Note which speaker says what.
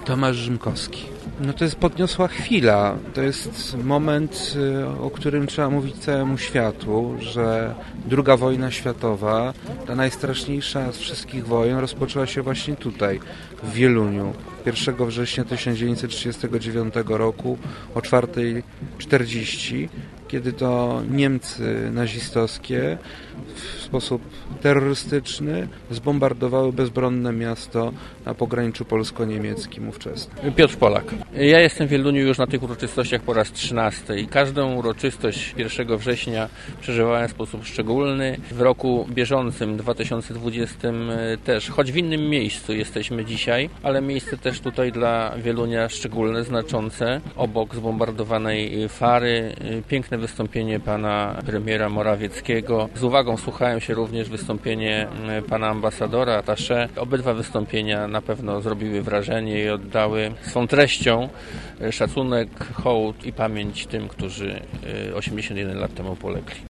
Speaker 1: Tomasz Rzymkowski. No to jest podniosła chwila. To jest moment, o którym trzeba mówić całemu światu, że II wojna światowa, ta najstraszniejsza z wszystkich wojen, rozpoczęła się właśnie tutaj, w Wieluniu. 1 września 1939 roku o 4:40, kiedy to Niemcy nazistowskie w sposób terrorystyczny zbombardowały bezbronne miasto na pograniczu polsko-niemieckim ówczesnym.
Speaker 2: Piotr Polak. Ja jestem w Wieluniu już na tych uroczystościach po raz 13 i każdą uroczystość 1 września przeżywałem w sposób szczególny. W roku bieżącym, 2020 też, choć w innym miejscu jesteśmy dzisiaj, ale miejsce też tutaj dla Wielunia szczególne, znaczące. Obok zbombardowanej Fary, piękne wystąpienie pana premiera Morawieckiego. Z uwagą słuchałem się również wystąpienie pana ambasadora, attaché. Obydwa wystąpienia na pewno zrobiły wrażenie i oddały swą treścią szacunek, hołd i pamięć tym, którzy 81 lat temu polegli.